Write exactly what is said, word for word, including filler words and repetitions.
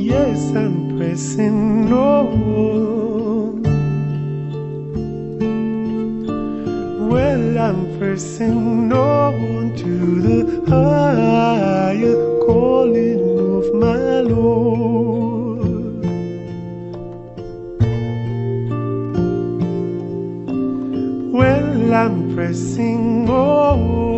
Yes, I'm pressing on. Well, I'm pressing on to the higher calling of my Lord. Well, I'm pressing on.